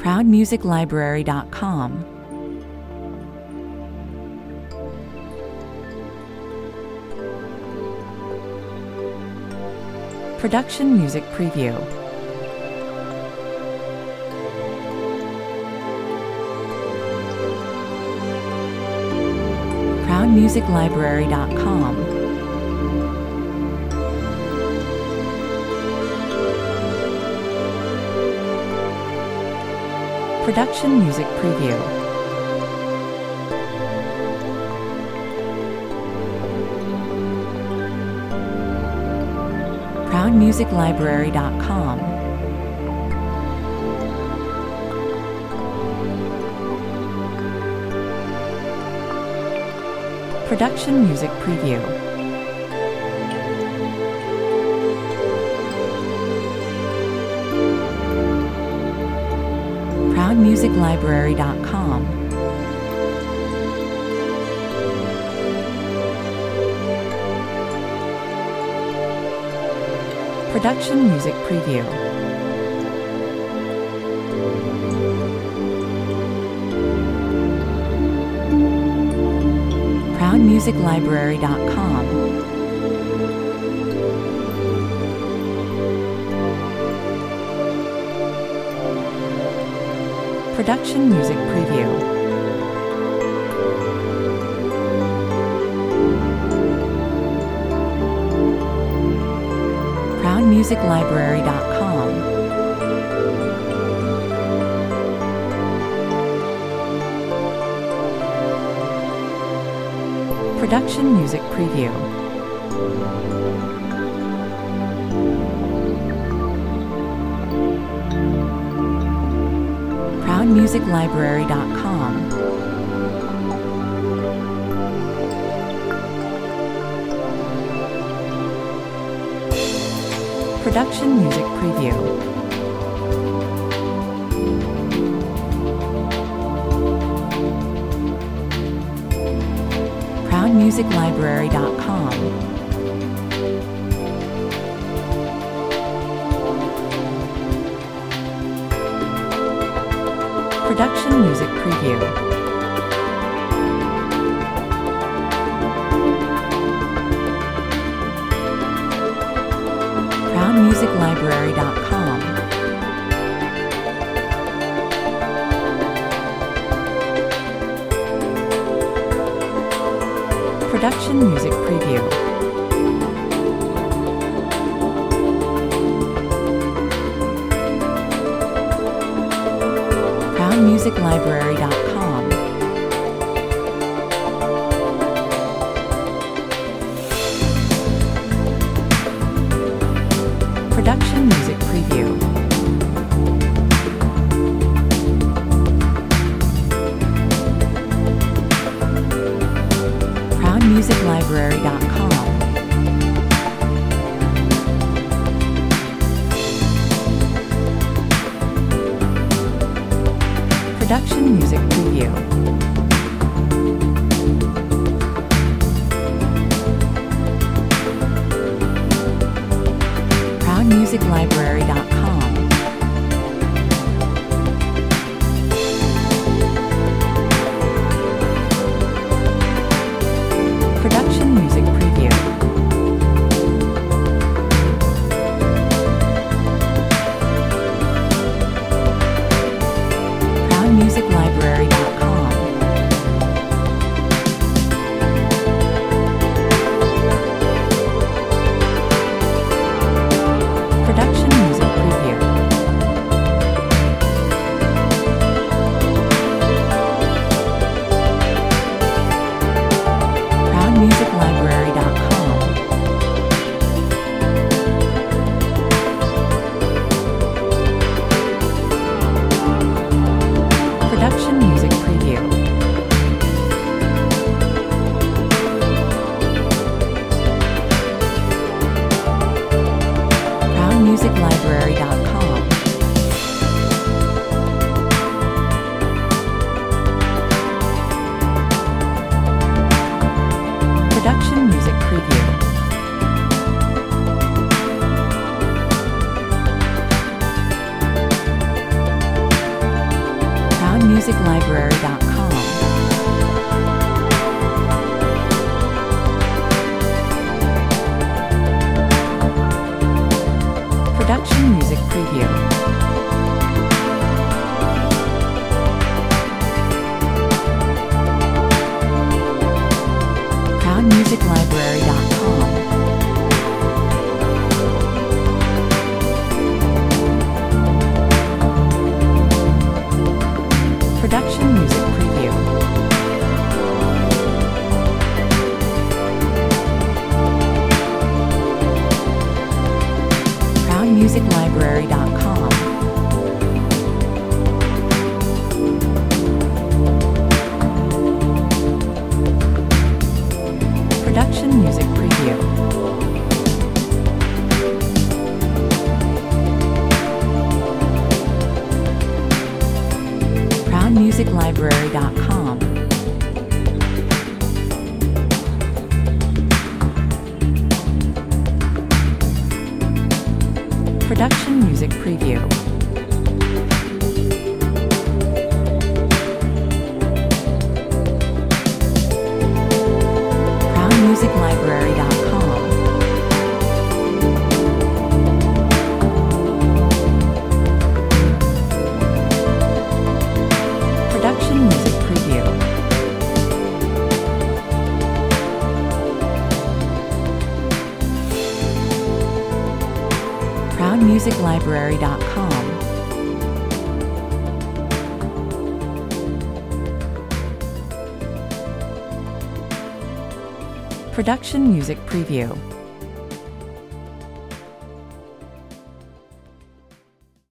ProudMusicLibrary.com. Production Music Preview. ProudMusicLibrary.com. Production Music Preview. ProudMusicLibrary.com. Production Music Preview. ProudMusicLibrary.com. Production Music Preview. ProudMusicLibrary.com. Production Music Preview. ProudMusicLibrary.com. Production Music Preview. ProudMusicLibrary.com. Production Music Preview. ProudMusicLibrary.com. Production Music Preview. ProudMusicLibrary.com. Production Music Preview. ProudMusicLibrary.com. Production Music Preview. ProudMusicLibrary.com. Production Music Preview. ProudMusicLibrary.com. Production Music Preview. ProudMusicLibrary.com. Production Music Preview. ProudMusicLibrary.com. Production Music Preview. ProudMusicLibrary.com. Production Music Preview. ProudMusicLibrary.com. Production Music Preview. ProudMusicLibrary.com. Production Music Preview. ProudMusicLibrary.com. Production Music Preview.